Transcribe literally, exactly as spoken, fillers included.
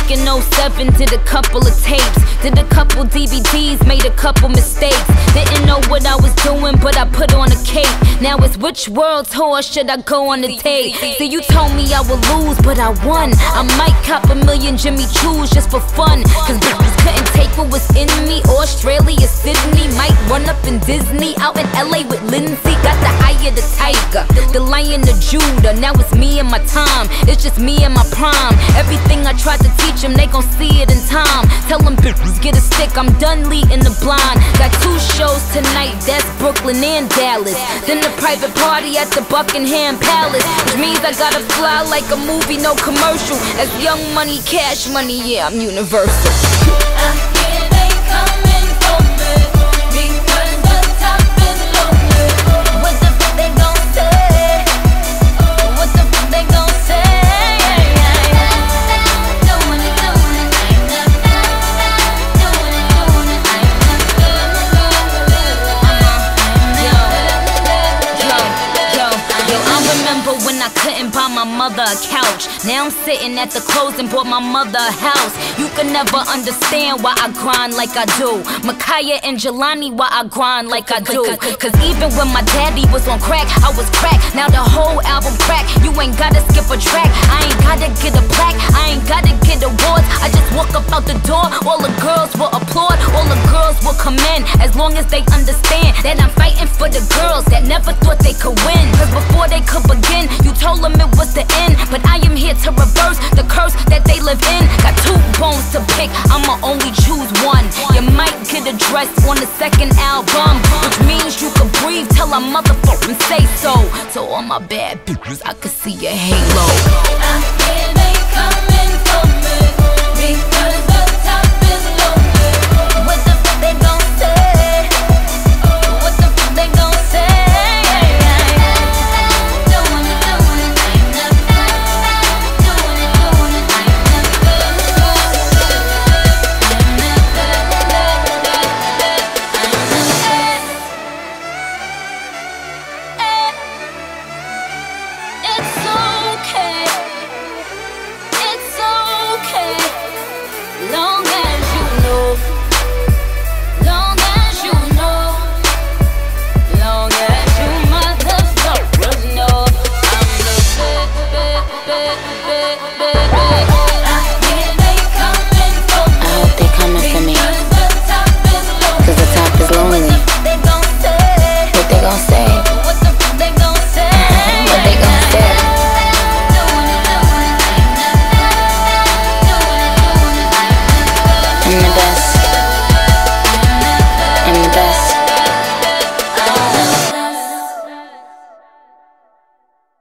Back in oh seven, did a couple of tapes, did a couple D V Ds, made a couple mistakes. Didn't know what I was doing, but I put on a cape. Now it's which world tour should I go on the tape? See, you told me I would lose, but I won. I might cop a million Jimmy Choos just for fun, cause bitches couldn't take what was in me. Australia, Sydney, might run up in Disney. Out in L A with Lindsay, got the eye of the tiger, the lion of Judah. Now it's me and my time, it's just me and my prime. Everything I tried to teach them, they gon' see it in time. Tell them bitches get a stick, I'm done leading the blind. Got two shows tonight, that's Brooklyn and Dallas. Then the private party at the Buckingham Palace, which means I gotta fly like a movie, no commercial. As Young Money, Cash Money, yeah, I'm universal. I hear they coming for me, because the top is lonely. What the fuck they gon' say? What the fuck they gon' say? Doing it, doing it, I'm not doing it, doing it, I'm not Yo, yo, yo, I remember when I couldn't buy my mother a couch. Now I'm sitting at the clothes and bought my mother a house. You can never understand why I grind like I do. Micaiah and Jelani, why I grind like I do. Cause even when my daddy was on crack, I was crack. Now the whole album crack. You ain't gotta skip a track, I ain't gotta get a plaque, I ain't gotta get awards. I just walk up out the door, all the girls will applaud, all the girls will come in, as long as they understand that I'm fighting for the girls that never thought they could win. Cause before they could begin, you told them it was the end, but I am here to reverse the curse that they live in. Got two bones to pick, I'ma only choose one. You might get addressed on the second album, which means you can breathe till I motherfucking say so. So all my bad bitches, I could see your halo. I hear they coming for me, because the top is lonely. What the fuck they gon' say? What the fuck they gon' say? Doing it, doing it, I'm not doing it, doing it, I'm not It's okay, it's okay, long as you know, long as you know, long as you motherfuckers know, I'm the best, best, best, best, best.